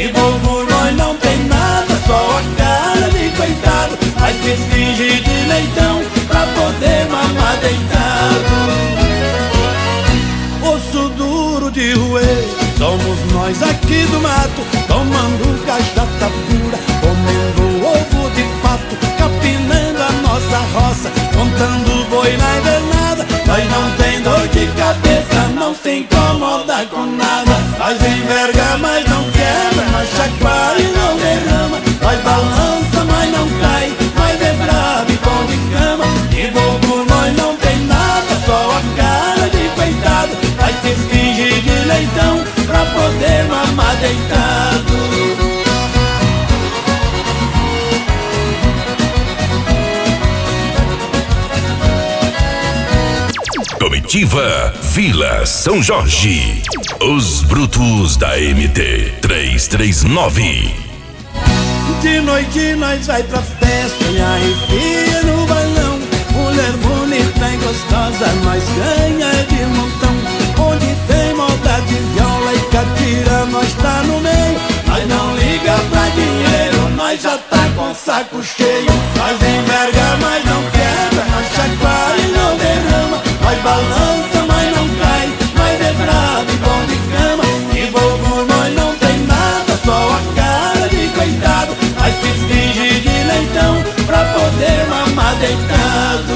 E bom por nós não tem nada, só a cara de coitado. Mas se finge de leitão pra poder mamar deitado. Osso duro de roer, somos nós aqui do mato, tomando cachaça pura, comendo ovo de pato, capinando a nossa roça, contando boi na invernada. Nós não tem dor de cabeça, não se incomoda com nada. Nós enverga, mas não quebra, nós chacoalha e não derrama. Nós balança, mas não cai, mas é bravo e bom de cama. E bobo nós não tem nada, só a cara de coitado. Nós se finge de leitão pra poder mamar deitado. Comitiva Vila São Jorge. Os brutos da MT 339. De noite nós vai pra festa e arrepia no bailão. Mulher bonita e gostosa nós ganha de montão. Onde tem moda de viola e catira nós tá no meio. Nós não liga pra dinheiro, nós já tá com saco cheio. Nós enverga, mas não quebra, nós chacoalha e não derrama. Nós balança, mas não cai, mas é bravo e bom de cama. E bobo nós não tem nada, só a cara de coitado. Nós se finge de leitão pra poder mamar deitado.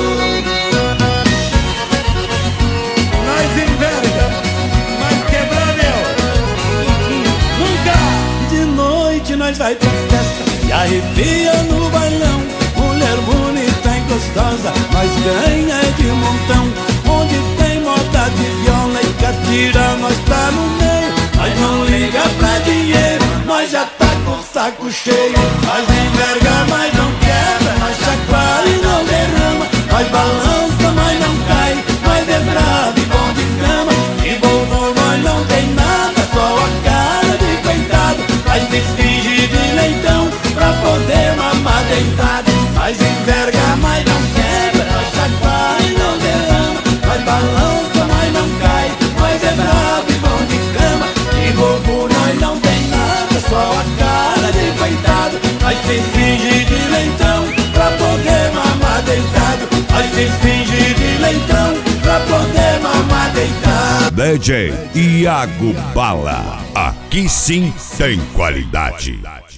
Nós enverga, mas quebrar nunca. De noite nós vai pra festa e arrepia no bailão. Mulher bonita e gostosa nós ganha de montão. Onde tem moda de viola e catira nós tá no meio. Nós não liga pra dinheiro, nós já tá com saco cheio. Nós enverga, mas não quebra, nós chacoalha e não derrama. Nós balança, mas não cai, mas é bravo e bom de cama. E bobo nós não tem nada, só a cara de coitado. Nós se finge de leitão pra poder mamar deitado. Nós enverga, mas não quebra, nós chacoalha e não derrama. Nós balança, mas não cai, mas é bravo e bom de cama. E bobo nós não tem nada, só a cara de coitado. Nós se finge de leitão pra poder mamar deitado. Nós se finge de leitão pra poder mamar deitado. DJ Iago Bala. Aqui sim tem qualidade.